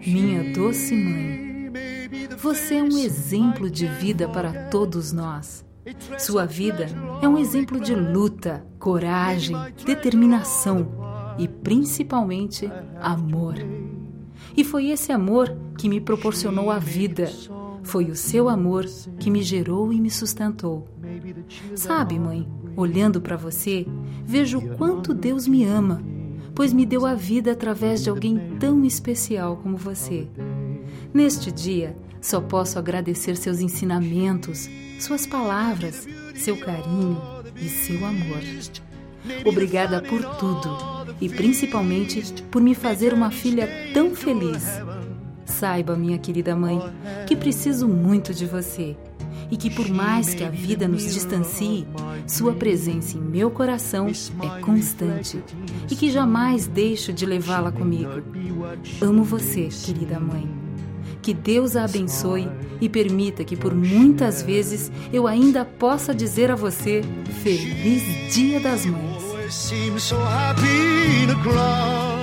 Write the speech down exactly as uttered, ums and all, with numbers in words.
minha doce mãe. Você é um exemplo de vida para todos nós. Sua vida é um exemplo de luta, coragem, determinação e, principalmente, amor. E foi esse amor que me proporcionou a vida. Foi o seu amor que me gerou e me sustentou. Sabe, mãe, olhando para você, vejo o quanto Deus me ama, pois me deu a vida através de alguém tão especial como você. Neste dia, só posso agradecer seus ensinamentos, suas palavras, seu carinho e seu amor. Obrigada por tudo e principalmente por me fazer uma filha tão feliz. Saiba, minha querida mãe, que preciso muito de você e que por mais que a vida nos distancie, sua presença em meu coração é constante e que jamais deixo de levá-la comigo. Amo você, querida mãe. Que Deus a abençoe e permita que por muitas vezes eu ainda possa dizer a você Feliz Dia das Mães.